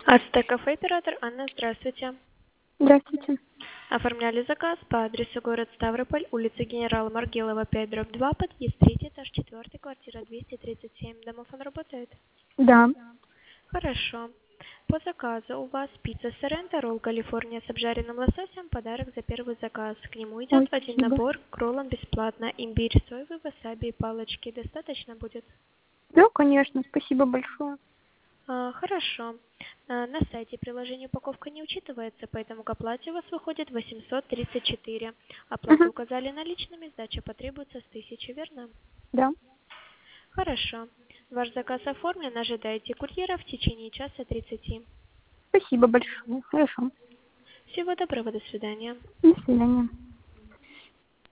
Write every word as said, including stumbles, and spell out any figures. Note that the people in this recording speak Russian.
Ацтек кафе оператор Анна, здравствуйте. Здравствуйте. Оформляли заказ по адресу город Ставрополь, улица Генерала Маргелова, пять, дробь два, подъезд третий, этаж четвертый, квартира двести тридцать семь. Домофон работает? Да. Хорошо. По заказу у вас пицца Соренто, ролл Калифорния с обжаренным лососем, подарок за первый заказ. К нему идет Ой, один спасибо. набор к роллам бесплатно. Имбирь, соевый, васаби и палочки. Достаточно будет? Да, конечно, спасибо большое. А, хорошо. А, на сайте приложения упаковка не учитывается, поэтому к оплате у вас выходит восемьсот тридцать четыре. Оплату Мгм. указали наличными, сдача потребуется с тысячи, верно? Да. Хорошо. Ваш заказ оформлен, ожидайте курьера в течение часа тридцати. Спасибо большое. Хорошо. Всего доброго, до свидания. До свидания.